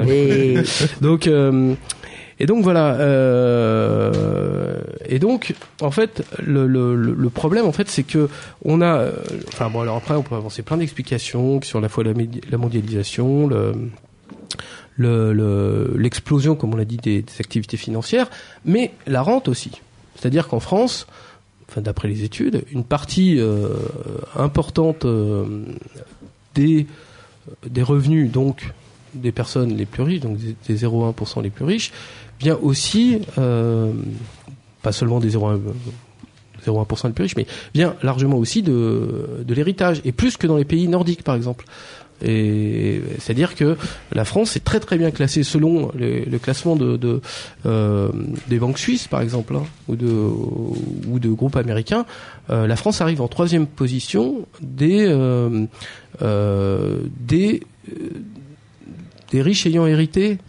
Et donc voilà. Et donc en fait le problème en fait c'est que on a. Alors après on peut avancer plein d'explications sur la fois la mondialisation, l'explosion, comme on l'a dit, des activités financières, mais la rente aussi. C'est-à-dire qu'en France, enfin, d'après les études, une partie importante des revenus, donc des personnes les plus riches, donc des 0,1% les plus riches, vient aussi, pas seulement des 0,1% les plus riches, mais vient largement aussi de l'héritage, et plus que dans les pays nordiques, par exemple. Et c'est-à-dire que la France est très très bien classée selon le classement des banques suisses, par exemple, hein, ou de groupes américains. La France arrive en 3e position des riches ayant hérité,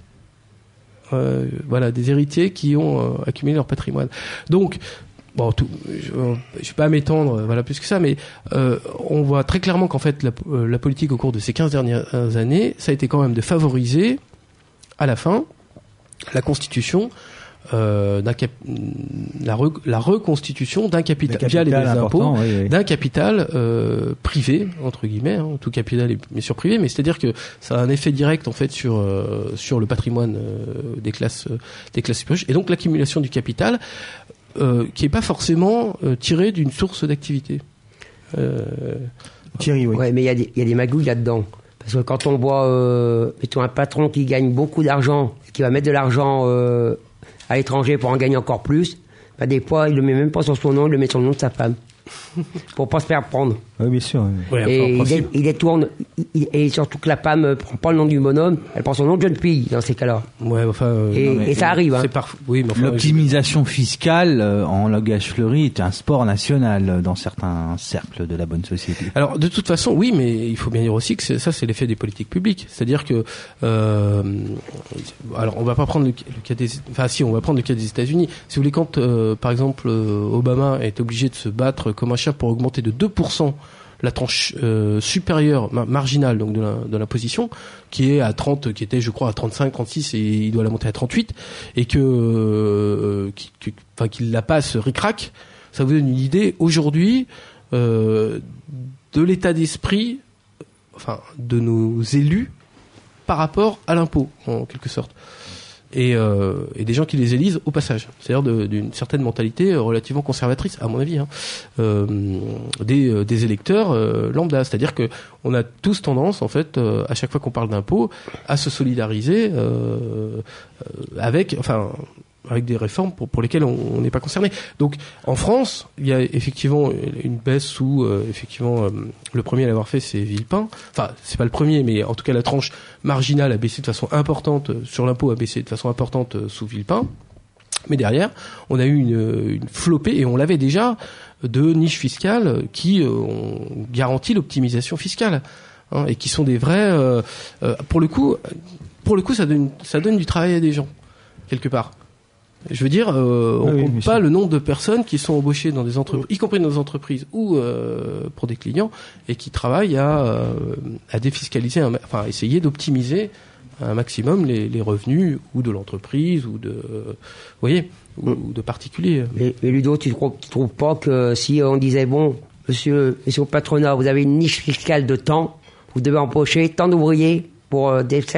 des héritiers qui ont accumulé leur patrimoine. Donc, bon, je vais pas m'étendre plus que ça, mais on voit très clairement qu'en fait la politique au cours de ces 15 dernières années, ça a été quand même de favoriser à la fin la constitution la reconstitution d'un capital via les impôts, d'un capital privé entre guillemets, hein, tout capital est bien sûr privé, mais c'est-à-dire que ça a un effet direct en fait sur le patrimoine des classes supérieures, et donc l'accumulation du capital qui est pas forcément tiré d'une source d'activité. Thierry, oui. Ouais, mais il y a des magouilles là-dedans. Parce que quand on voit mettons un patron qui gagne beaucoup d'argent, qui va mettre de l'argent à l'étranger pour en gagner encore plus, bah des fois il le met même pas sur son nom, il le met sur le nom de sa femme. Pour pas se faire prendre. Oui, bien sûr. Oui. Et il détourne, et surtout que la femme prend pas le nom du bonhomme, elle prend son nom de jeune fille dans ces cas-là. Ouais, enfin. Et ça arrive. Hein. Oui, mais enfin, l'optimisation fiscale en langage fleuri est un sport national dans certains cercles de la bonne société. Alors, de toute façon, oui, mais il faut bien dire aussi que ça, c'est l'effet des politiques publiques. C'est-à-dire que, alors, on va pas prendre le cas on va prendre le cas des États-Unis. Si vous voulez, quand, par exemple, Obama est obligé de se battre comme un chef pour augmenter de 2% la tranche supérieure marginale donc de la position, qui est à 30, qui était je crois à 35, 36, et il doit la monter à 38, et qu'il la passe ric-rac. Ça vous donne une idée aujourd'hui de l'état d'esprit, enfin de nos élus par rapport à l'impôt en quelque sorte. Et des gens qui les élisent au passage, c'est-à-dire d'une mentalité relativement conservatrice, à mon avis, hein, des électeurs lambda, c'est-à-dire que on a tous tendance, en fait, à chaque fois qu'on parle d'impôts, à se solidariser avec des réformes pour lesquelles on n'est pas concerné. Donc, en France, il y a effectivement une baisse où, le premier à l'avoir fait, c'est Villepin. Enfin, c'est pas le premier, mais en tout cas, la tranche marginale a baissé de façon importante, sur l'impôt a baissé de façon importante sous Villepin. Mais derrière, on a eu une flopée, et on l'avait déjà, de niches fiscales qui ont garanti l'optimisation fiscale, hein, et qui sont des vrais, pour le coup, ça donne du travail à des gens, quelque part. Je veux dire, on compte pas le nombre de personnes qui sont embauchées dans des entreprises, y compris dans des entreprises ou pour des clients, et qui travaillent à défiscaliser, essayer d'optimiser un maximum les revenus ou de l'entreprise ou de particuliers. Mais Ludo, tu trouves pas que si on disait bon, monsieur au patronat, vous avez une niche fiscale de temps, vous devez embaucher tant d'ouvriers pour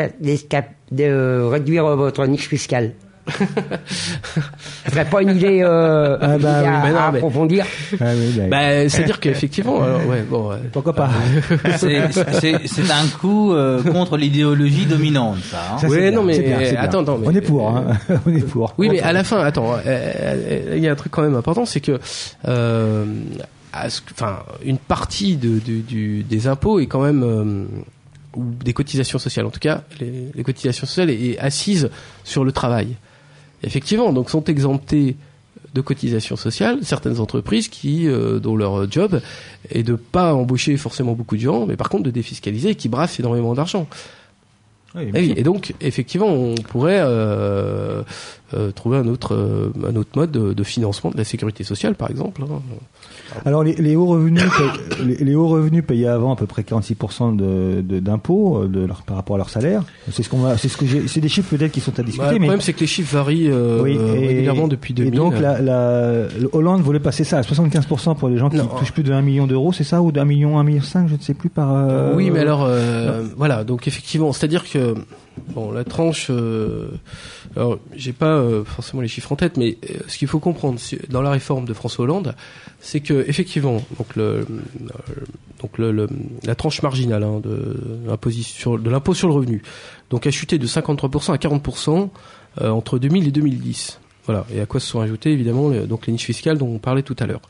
réduire votre niche fiscale? Ce serait pas une idée à approfondir. C'est-à-dire qu'effectivement, pourquoi pas. C'est un coup contre l'idéologie dominante, ça. Ça oui, non, mais c'est bien. attends, mais on est pour. Hein. On est pour. Oui, mais à la fin, attends, il y a un truc quand même important, c'est que une partie des impôts est quand même ou des cotisations sociales, en tout cas, les cotisations sociales est assise sur le travail. Effectivement, donc sont exemptées de cotisations sociales certaines entreprises dont leur job est de pas embaucher forcément beaucoup de gens, mais par contre de défiscaliser et qui brassent énormément d'argent. Oui, et donc effectivement, on pourrait trouver un autre mode de financement de la sécurité sociale, par exemple. Alors les hauts revenus, les hauts revenus payaient avant à peu près 46% d'impôts par rapport à leur salaire. C'est des chiffres peut-être qui sont à discuter. Le problème, c'est que les chiffres varient régulièrement depuis 2000. Et donc le Hollande voulait passer ça à 75% pour les gens qui touchent plus de 1 million d'euros, c'est ça, ou d'1 million, 1,5 million, je ne sais plus par. Oui, mais alors voilà, donc effectivement, c'est-à-dire que la tranche. Alors, j'ai pas forcément les chiffres en tête, mais ce qu'il faut comprendre dans la réforme de François Hollande, c'est que effectivement, la tranche marginale de l'impôt sur le revenu, donc a chuté de 53% à 40% entre 2000 et 2010. Voilà, et à quoi se sont ajoutées évidemment donc les niches fiscales dont on parlait tout à l'heure.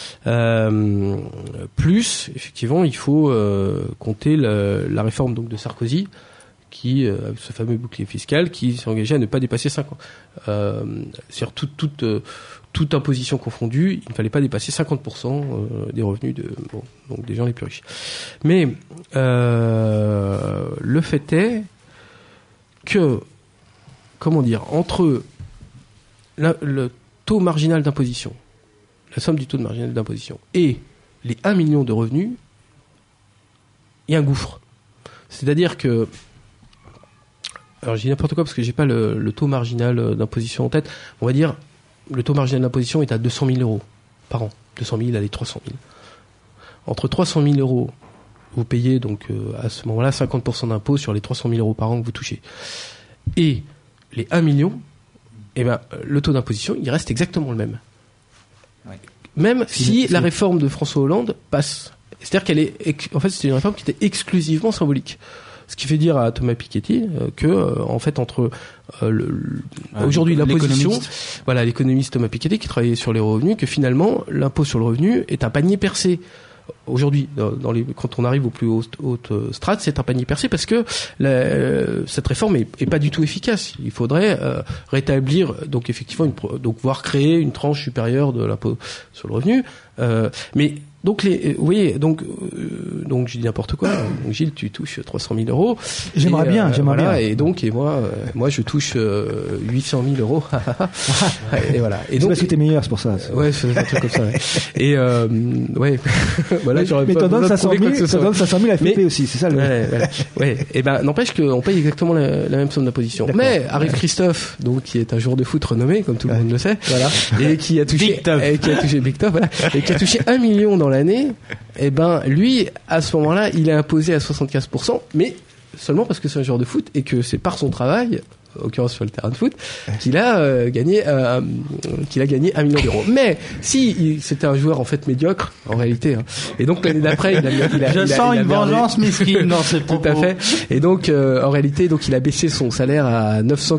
Plus, effectivement, il faut compter la réforme donc de Sarkozy, qui ce fameux bouclier fiscal qui s'est engagé à ne pas dépasser 5 ans. C'est-à-dire toute imposition confondue, il ne fallait pas dépasser 50% des revenus donc des gens les plus riches. Mais le fait est que, entre le taux marginal d'imposition, la somme du taux marginal d'imposition et les 1 million de revenus, il y a un gouffre. C'est-à-dire que, alors je dis n'importe quoi parce que j'ai pas le taux marginal d'imposition en tête, on va dire le taux marginal d'imposition est à 200 000 euros par an. 200 000 à les 300 000. Entre 300 000 euros, vous payez donc à ce moment-là 50% d'impôt sur les 300 000 euros par an que vous touchez. Et les 1 million, le taux d'imposition, il reste exactement le même. Ouais. Même si la réforme de François Hollande passe. C'est-à-dire en fait, c'était une réforme qui était exclusivement symbolique. Ce qui fait dire à Thomas Piketty que, en fait, entre aujourd'hui l'imposition, l'économiste Thomas Piketty qui travaillait sur les revenus, que finalement l'impôt sur le revenu est un panier percé. Aujourd'hui, quand on arrive aux plus hautes strates, c'est un panier percé parce que cette réforme est pas du tout efficace. Il faudrait rétablir, donc effectivement, voire créer une tranche supérieure de l'impôt sur le revenu, mais donc vous voyez, donc je dis n'importe quoi. Donc Gilles, tu touches 300 000 euros. J'aimerais bien. Et moi je touche 800 000 euros. Et voilà. Et donc, parce que t'es meilleur, c'est pour ça. Ouais, c'est un truc comme ça. Ouais. Et voilà, j'aurais mais pas. Mais t'en donnes 500 000 à FP aussi, c'est ça le. Ouais. Et n'empêche qu'on paye exactement la même somme d'imposition. Mais arrive Christophe, donc qui est un joueur de foot renommé, comme tout le monde le sait, voilà, et qui a touché Big Top, voilà, et qui a touché 1 million dans l'année, lui, à ce moment-là, il est imposé à 75%, mais seulement parce que c'est un joueur de foot et que c'est par son travail, en l'occurrence sur le terrain de foot, qu'il a gagné 1 million d'euros. Mais si c'était un joueur en fait médiocre, en réalité, et donc l'année d'après, je sens une vengeance mesquine dans ce propos. Tout à fait. Et donc en réalité, donc il a baissé son salaire à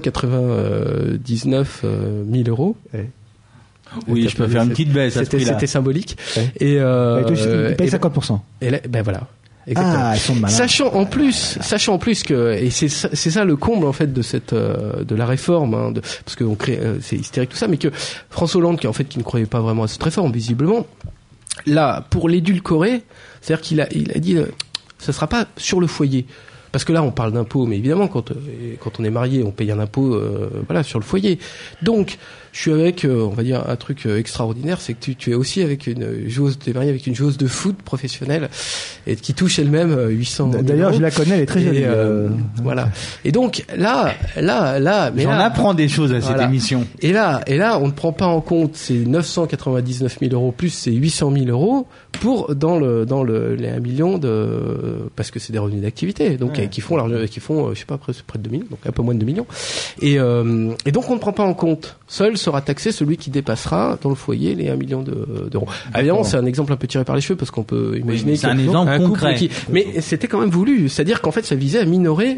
999 000 euros. Oui, je peux faire une petite baisse. C'était symbolique. Ouais. Et il paye 50%. Et là, voilà. Exactement. Ils sont malins. Sachant en plus que, et c'est ça le comble en fait de la réforme, parce que c'est hystérique tout ça, mais que François Hollande qui ne croyait pas vraiment à cette réforme visiblement, là pour l'édulcorer, c'est-à-dire qu'il a dit ça sera pas sur le foyer. Parce que là, on parle d'impôt, mais évidemment, quand on est marié, on paye un impôt, sur le foyer. Donc, je suis avec, on va dire, un truc extraordinaire, c'est que tu es aussi avec t'es marié avec une joueuse de foot professionnelle, et qui touche elle-même 800 000 D'ailleurs, euros. je la connais, elle est très jolie. Voilà. Et donc, là, mais j'en apprends des choses à cette émission. Et là, on ne prend pas en compte ces 999 000 euros plus ces 800 000 euros dans les 1 million parce que c'est des revenus d'activité. Donc, qui font, je sais pas, près de 2 millions, donc un peu moins de 2 millions. Et donc, on ne prend pas en compte. Seul sera taxé celui qui dépassera dans le foyer les 1 million d'euros. Évidemment, c'est un exemple un peu tiré par les cheveux parce qu'on peut imaginer c'est un exemple concret. Mais c'était quand même voulu. C'est-à-dire qu'en fait, ça visait à minorer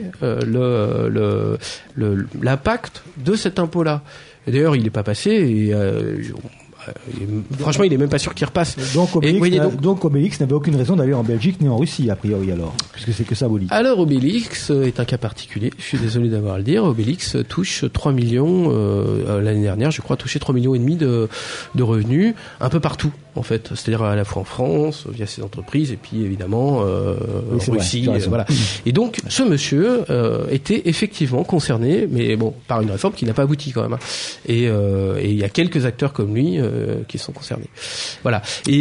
l'impact de cet impôt-là. Et d'ailleurs, il n'est pas passé. Et franchement, il est même pas sûr qu'il repasse. Donc Obélix n'avait aucune raison d'aller en Belgique ni en Russie, a priori, alors, puisque c'est que symbolique. Alors Obélix est un cas particulier, je suis désolé d'avoir à le dire. Obélix touche 3 millions, l'année dernière, je crois, touché 3,5 millions de revenus, un peu partout, en fait. C'est-à-dire à la fois en France, via ses entreprises, et puis évidemment, en Russie, voilà. Et donc, ce monsieur, était effectivement concerné, mais bon, par une réforme qui n'a pas abouti quand même, hein. Et il y a quelques acteurs comme lui, qui sont concernés. Voilà.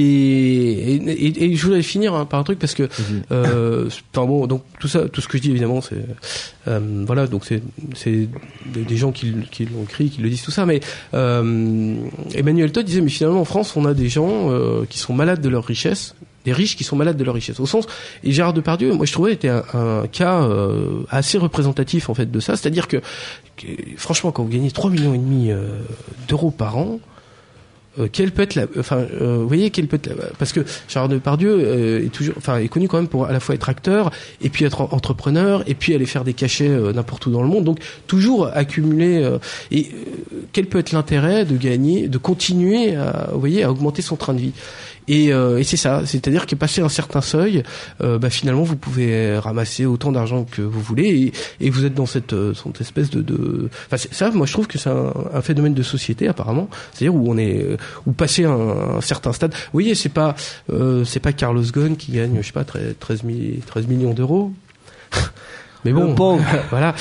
Et je voulais finir par un truc parce que, enfin bon, donc tout ça, tout ce que je dis évidemment, c'est, voilà, donc c'est des gens qui l'ont écrit, qui le disent tout ça, mais Emmanuel Todd disait, mais finalement en France, on a des gens qui sont malades de leur richesse, des riches qui sont malades de leur richesse. Au sens, et Gérard Depardieu, moi je trouvais était un cas assez représentatif en fait de ça, c'est-à-dire que franchement, quand vous gagnez 3,5 millions d'euros par an, quelle peut être vous voyez, quelle peut être parce que Gérard Depardieu est toujours, est connu quand même pour à la fois être acteur et puis être entrepreneur et puis aller faire des cachets n'importe où dans le monde, donc toujours accumuler quel peut être l'intérêt de gagner, de continuer à augmenter son train de vie. Et c'est ça, c'est-à-dire que passé un certain seuil, finalement vous pouvez ramasser autant d'argent que vous voulez et vous êtes dans cette espèce de ça, moi je trouve que c'est un phénomène de société apparemment, c'est-à-dire où passer un certain stade, vous voyez, c'est pas Carlos Ghosn qui gagne, je sais pas, 13 millions d'euros. Mais bon, voilà,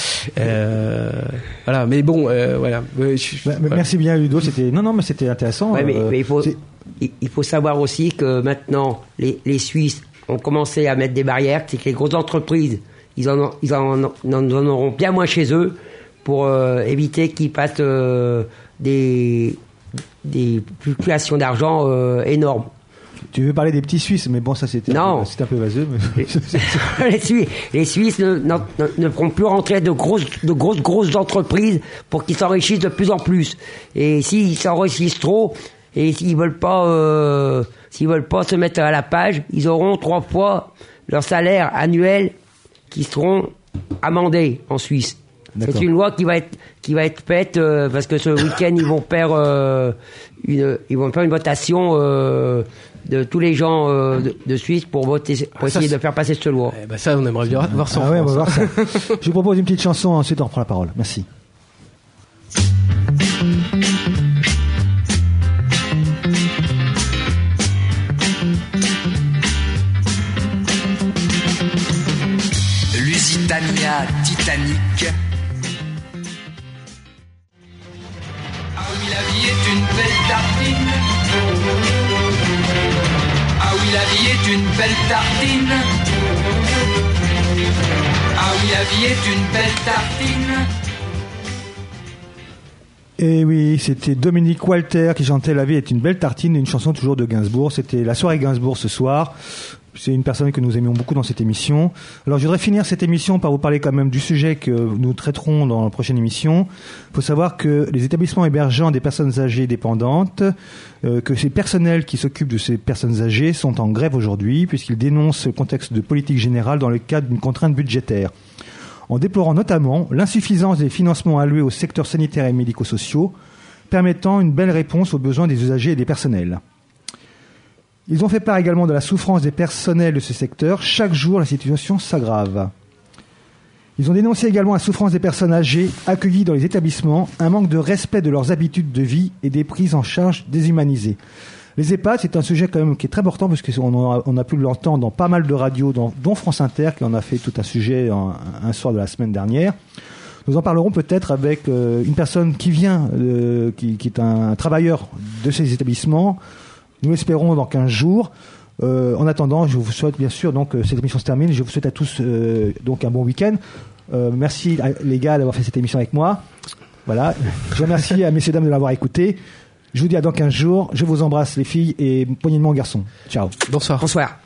voilà, mais bon, voilà. Merci bien Ludo, mais c'était intéressant. Ouais, mais il faut savoir aussi que maintenant les Suisses ont commencé à mettre des barrières, c'est que les grosses entreprises, ils en auront bien moins chez eux pour éviter qu'ils passent des fluctuations d'argent énormes. Tu veux parler des petits Suisses, mais bon, ça c'était un peu vaseux. Mais... les Suisses ne feront plus rentrer de grosses entreprises pour qu'ils s'enrichissent de plus en plus. Et s'ils s'enrichissent trop, et s'ils veulent pas se mettre à la page, ils auront 3 fois leur salaire annuel qui seront amendés en Suisse. D'accord. C'est une loi qui va être faite parce que ce week-end ils vont faire une votation de tous les gens de Suisse pour voter, pour essayer de faire passer cette loi. Ça, on aimerait bien voir ça. On va voir ça. Je vous propose une petite chanson, ensuite on reprend la parole. Merci. Lusitania Titanic. Ah oui, la vie est une belle tartine. Ah oui, la vie est une belle tartine. Ah oui, la vie est une belle tartine. Et oui, c'était Dominique Walter qui chantait La vie est une belle tartine, une chanson toujours de Gainsbourg. C'était la soirée Gainsbourg ce soir. C'est une personne que nous aimions beaucoup dans cette émission. Alors, je voudrais finir cette émission par vous parler quand même du sujet que nous traiterons dans la prochaine émission. Il faut savoir que les établissements hébergeant des personnes âgées dépendantes, que ces personnels qui s'occupent de ces personnes âgées sont en grève aujourd'hui, puisqu'ils dénoncent le contexte de politique générale dans le cadre d'une contrainte budgétaire. En déplorant notamment l'insuffisance des financements alloués au secteur sanitaire et médico-sociaux, permettant une belle réponse aux besoins des usagers et des personnels. Ils ont fait part également de la souffrance des personnels de ce secteur. Chaque jour, la situation s'aggrave. Ils ont dénoncé également la souffrance des personnes âgées accueillies dans les établissements, un manque de respect de leurs habitudes de vie et des prises en charge déshumanisées. Les EHPAD, c'est un sujet quand même qui est très important parce qu'on a pu l'entendre dans pas mal de radios, dont France Inter, qui en a fait tout un sujet un soir de la semaine dernière. Nous en parlerons peut-être avec une personne qui vient, qui est un travailleur de ces établissements. Nous l'espérons dans 15 jours. En attendant, je vous souhaite bien sûr, donc cette émission se termine. Je vous souhaite à tous donc un bon week-end. Merci les gars d'avoir fait cette émission avec moi. Voilà. Je remercie à messieurs dames de l'avoir écouté. Je vous dis à dans 15 jours. Je vous embrasse les filles et poignée de main aux garçons. Ciao. Bonsoir. Bonsoir.